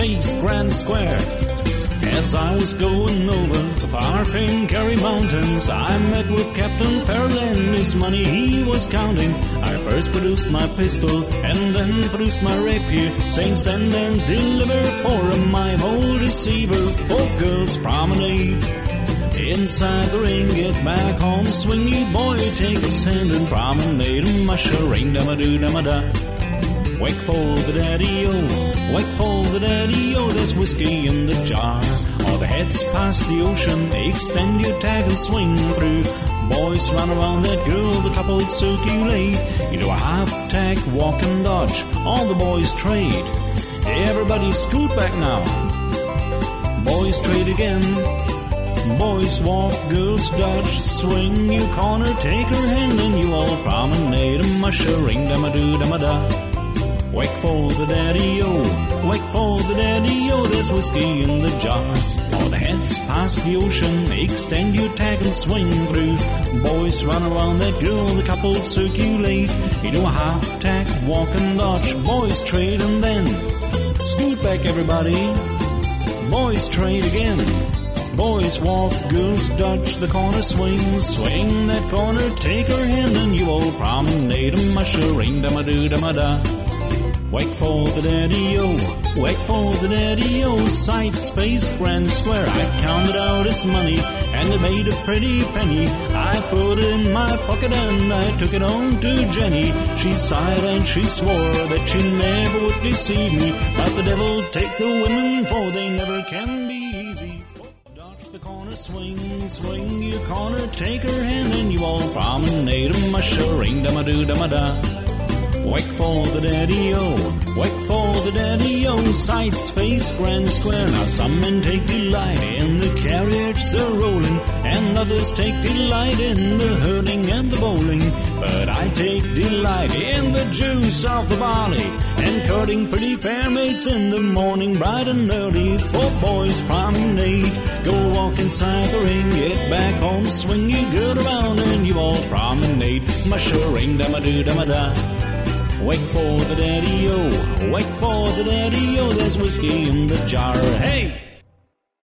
face, Grand Square. As I was going over the far-famed Kerry Mountains, I met with Captain Farrell and his money he was counting. I first produced my pistol and then produced my rapier, saying stand and deliver for my old deceiver. For girls promenade inside the ring, get back home, swingy boy, take his hand and promenade, musha ring, dama-doo-dama-da. Wake for the daddy-o, wake for the daddy-o, there's whiskey in the jar. All the heads past the ocean, extend your tag and swing through. Boys run around that girl, the couple circulate. You do a half-tack, walk and dodge, all the boys trade. Everybody scoot back now. Boys trade again. Boys walk, girls dodge, swing your corner, take her hand, and you all promenade, musha ring, dama-doo-dama-da. Wake for the daddy-o, wake for the daddy-o, there's whiskey in the jar. All the heads past the ocean, extend your tag and swing through. Boys run around that girl, the couple circulate. You do a half-tack, walk and dodge, boys trade and then scoot back everybody. Boys trade again. Boys walk, girls dodge, the corner swing, swing that corner, take her hand, and you all promenade, musha ring, dama-doo-dama-da. Wake for the daddy-o, wake for the daddy-o, sights, face, Grand Square. I counted out his money, and it made a pretty penny. I put it in my pocket and I took it home to Jenny. She sighed and she swore that she never would deceive me, but the devil take the women, for they never can be easy. Dodge the corner, swing, swing your corner, take her hand, and you all promenade, musha ring, dama-doo-dama-da. Wake for the daddy-o, wake for the daddy-o, sights, face, Grand Square. Now some men take delight in the carriage they're rolling, and others take delight in the hurling and the bowling. But I take delight in the juice of the barley, and courting pretty fair mates in the morning, bright and early. For boys promenade, go walk inside the ring, get back home, swing your girl around, and you all promenade, musha ring, dama-doo-dama-da. Wake for the daddy-o, wake for the daddy-o, there's whiskey in the jar. Hey!